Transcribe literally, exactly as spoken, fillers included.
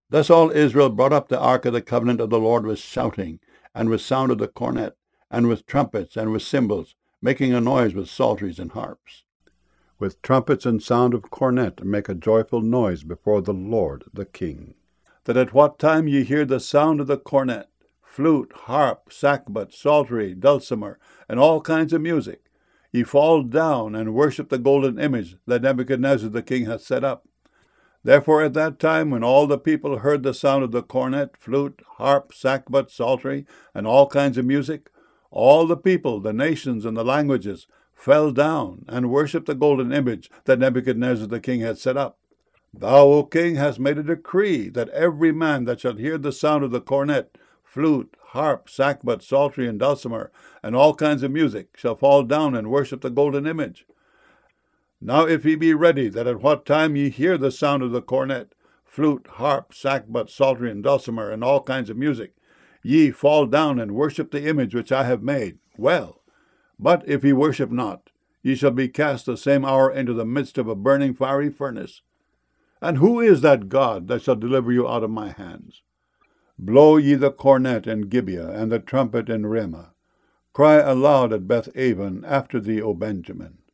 Thus all Israel brought up the ark of the covenant of the Lord with shouting, and with sound of the cornet, and with trumpets, and with cymbals, making a noise with psalteries and harps. With trumpets and sound of cornet make a joyful noise before the Lord the King. That at what time ye hear the sound of the cornet, flute, harp, sackbut, psaltery, dulcimer, and all kinds of music, ye fall down and worship the golden image that Nebuchadnezzar the king hath set up. Therefore at that time, when all the people heard the sound of the cornet, flute, harp, sackbut, psaltery, and all kinds of music, all the people, the nations, and the languages fell down and worshipped the golden image that Nebuchadnezzar the king had set up. Thou, O king, hast made a decree that every man that shall hear the sound of the cornet, flute, harp, sackbut, psaltery, and dulcimer, and all kinds of music, shall fall down and worship the golden image. Now if ye be ready, that at what time ye hear the sound of the cornet, flute, harp, sackbut, psaltery, and dulcimer, and all kinds of music, ye fall down and worship the image which I have made, well. But if ye worship not, ye shall be cast the same hour into the midst of a burning fiery furnace. And who is that God that shall deliver you out of my hands? Blow ye the cornet in Gibeah, and the trumpet in Ramah. Cry aloud at Beth Aven after thee, O Benjamin.